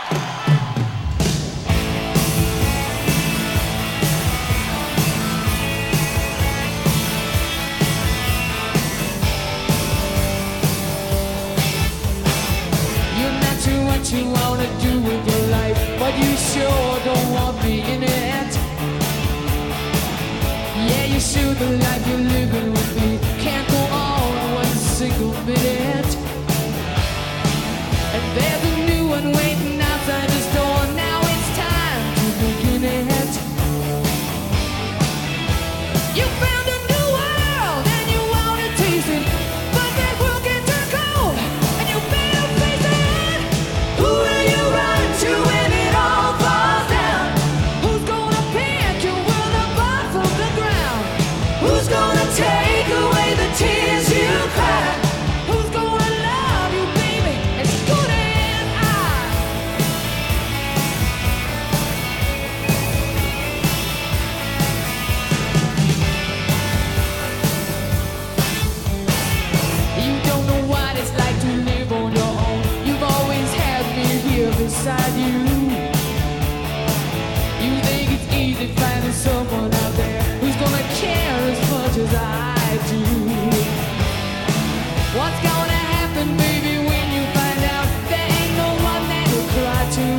What you wanna do with your life, but you sure don't want me in it. Yeah, you sure the life you're living with me can't go on one single minute. And there's a new one waiting outside this door. Now it's time to begin it. You found a new world and you wanna taste it, but that world can turn cold and you better face it. Who will you run to when it all falls down? Who's gonna pick your world up off of the ground? Who's gonna take away the tears you cry? Who's gonna love you, baby, as good as I? You don't know what it's like to live on your own. You've always had me here beside you. You think it's easy finding someone out there who's gonna care as much as I do. What's gonna happen, baby, when you find out there ain't no one that will cry to?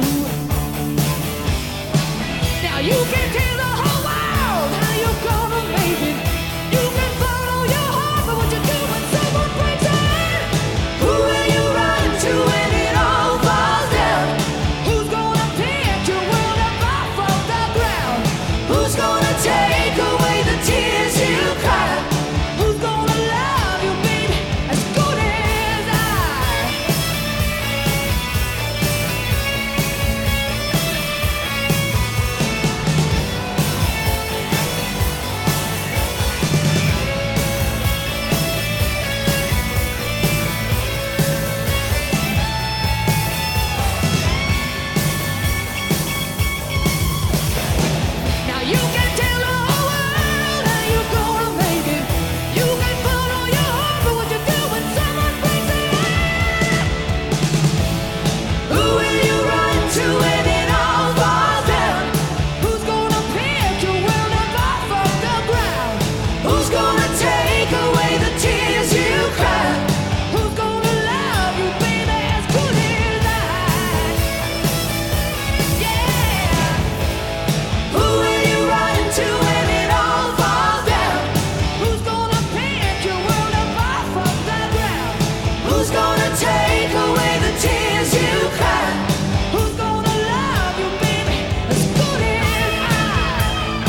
Now you can tell the whole world how you're gonna make it. You can follow your heart, but what you do when someone breaks it? Who will you run to when it all falls down? Who's gonna pick your world up off of the ground? Who's gonna take away the tears you cry? Who's gonna love you, baby, as good as I? Now you can tell the whole world how you're gonna make it. You can follow your heart, but what you do when someone breaks it? Who will you run to when it all falls down? Who's gonna pick your world up off of the ground? Who's gonna take away the tears you cry? Who's gonna love you, baby, as good as I? Yeah. Who will you run to when it all falls down? Who's gonna pick your world up off of the ground? Who's gonna take away the tears you cry? Who's gonna love you, baby, as good as I?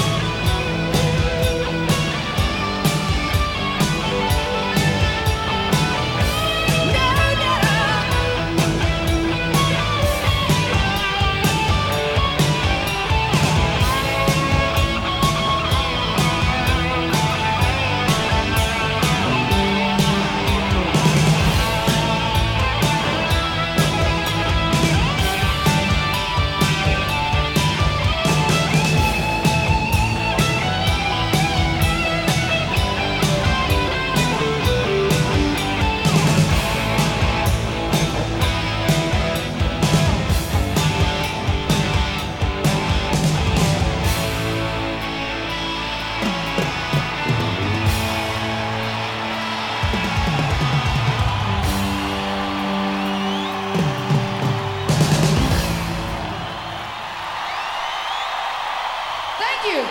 Thank you.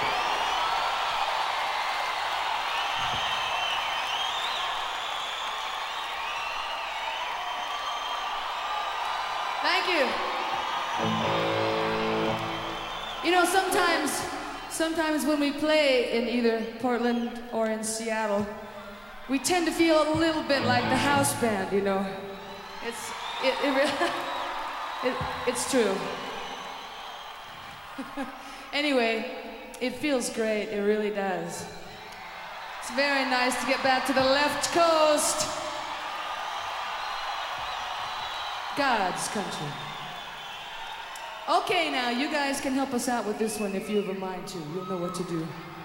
Thank you. You know, sometimes when we play in either Portland or in Seattle, we tend to feel a little bit like the house band, you know. It's true. Anyway, it feels great, it really does. It's very nice to get back to the left coast. God's country. Okay, now, you guys can help us out with this one if you have a mind to. You'll know what to do.